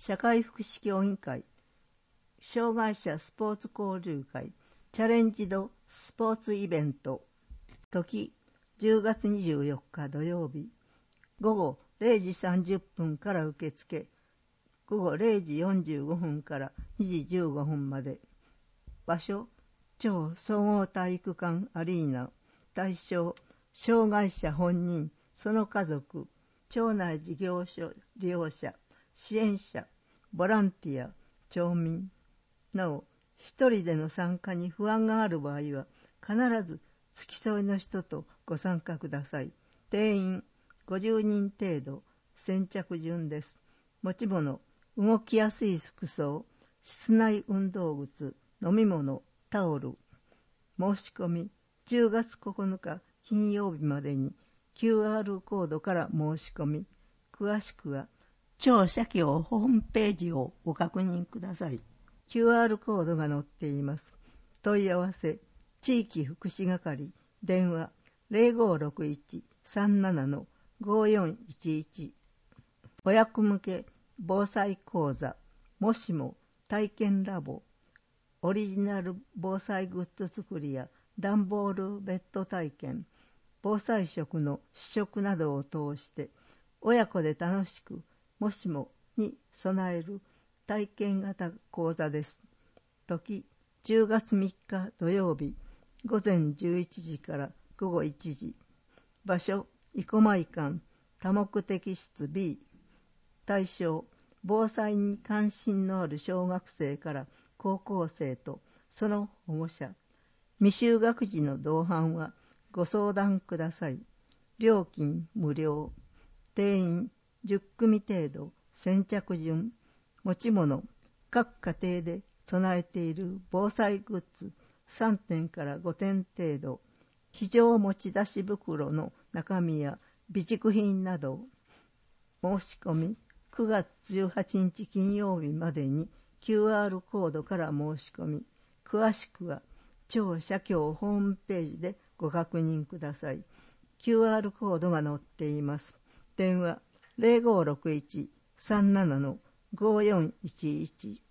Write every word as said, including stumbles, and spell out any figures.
社会福祉協議会、障害者スポーツ交流会、チャレンジドスポーツイベント、時じゅうがつにじゅうよっか土曜日、午後れいじさんじゅっぷんから受付、午後れいじよんじゅうごふんからにじじゅうごふんまで。場所、超総合体育館アリーナ。対象、障害者本人、その家族、町内事業所利用者、支援者、ボランティア、町民。なお、一人での参加に不安がある場合は、必ず付き添いの人とご参加ください。定員ごじゅうにん程度、先着順です。持ち物、動きやすい服装、室内運動靴、飲み物、タオル。申し込み、じゅうがつここのか金曜日までに キューアール コードから申し込み、詳しくは、町社協ホームページをご確認ください。キューアール コードが載っています。問い合わせ、地域福祉係、電話 ゼロごろくいち さんなな ごよんいちいち。親子向け防災講座、もしも体験ラボ、オリジナル防災グッズ作りや段ボールベッド体験、防災食の試食などを通して親子で楽しくもしもに備える体験型講座です。時じゅうがつみっか土曜日、午前じゅういちじから午後いちじ。場所、生駒館多目的室 ビー。対象、防災に関心のある小学生から高校生とその保護者。未就学児の同伴はご相談ください。料金無料。定員じゅっくみ程度、先着順。持ち物、各家庭で備えている防災グッズさんてんからごてん程度。非常持ち出し袋の中身や備蓄品など。申し込み、くがつじゅうはちにち金曜日までに キューアール コードから申し込み、詳しくは町社協ホームページでご確認ください。キューアール コードが載っています。電話 ゼロごろくいち さんなな ごよんいちいち。